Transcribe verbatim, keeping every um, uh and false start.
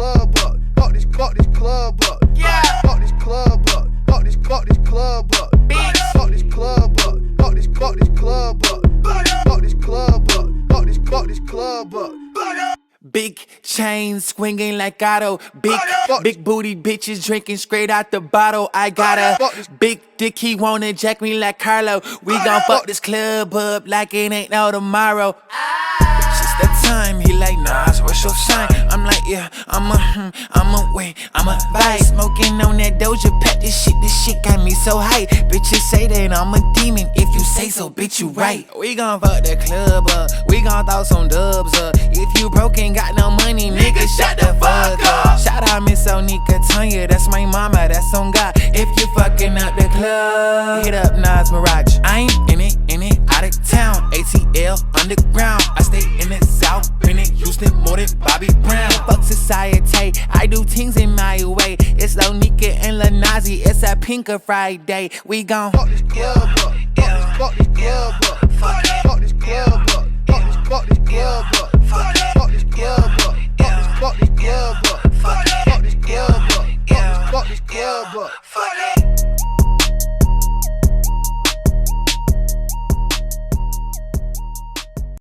club up. Fuck this, fuck this club up. Yeah. Fuck this club up. Fuck this, fuck this club up. Bitch. Fuck this club up. Fuck this, fuck this club up. Fuck this club up. Fuck this, fuck this club up. Big chain swinging like Otto. Big, big booty bitches drinking straight out the bottle. I got a big dick, he wanna jack me like Carlo. We gon' fuck this club up like it ain't no tomorrow. Since that time, he like, nah, so what's your sign? I'm like, yeah, I'm a, hmm, I'm a wait, I'm a vibe. Smoking on that Doja Cat, this shit, this shit got me so hype. Bitches say that I'm a demon, if you say so, bitch, you right. We gon' fuck the club up, we gon' throw some dubs up. If you broke and got no money, nigga, shut the fuck up. Shout out Miss Onika Tanya, that's my mama, that's on God. If you fucking up the club, hit up Nas Mirage. I ain't in it, in it, out of town. A T L underground, I stay in the South, been in Houston more than Bobby Brown. Fuck society, I do things in my way. It's Onika and Lil Nazi, it's a Pinker Friday. We gon' fuck this club up. Fuck this club up. Fuck this club up. Fuck this, fuck this club up. Fuck this, fuck this club up. Fuck this, fuck this club up. Fuck this club up. Fuck this club up.